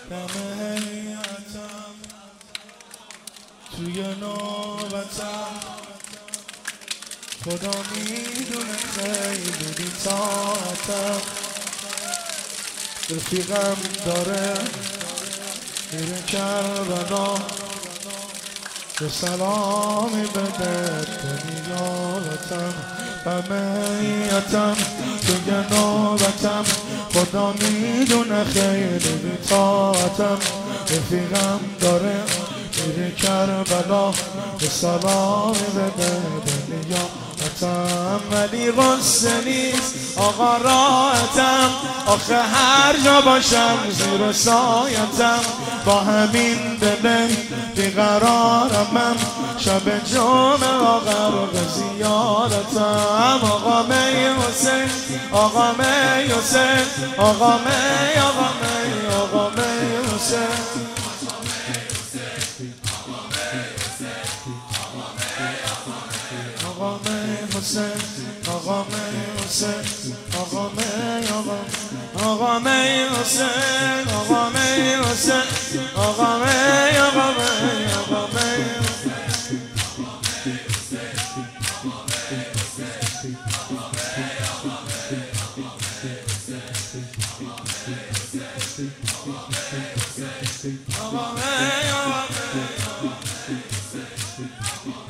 دم هیئتم توی نوبتم خدا میدونه خیلی بی‌طاقتم رفیقم داره میره کربلا یه سلامی بده دنیاتم دم هیئتم توی نوبتم خدا میدونه خیلی بی‌طاقتم رفیقم داره میره کربلا یه سلامی بده دنیاتم ولی غصه نیست آقا راحتم آخه هر جا باشم زیر سایتم با همین دل بیقرارم شب جمعه آقا رو به زیارتم آقا می حسین آقا می حسین آقا می آقا می آقا می حسین آقا می حسین آقا می حسین آقا می آقا می حسین آقا می حسین آقا می آقا می آقا می آقا می آقا می